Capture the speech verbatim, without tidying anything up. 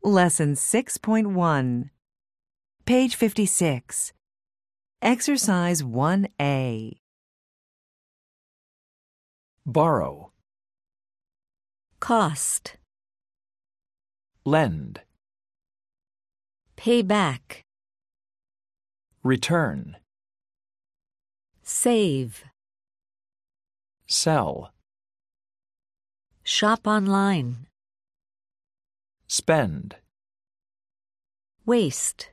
Lesson six point one. Page fifty-six. Exercise one A. Borrow. Cost. Lend. Pay back. Return. Save. Sell. Shop online. Spend. Waste.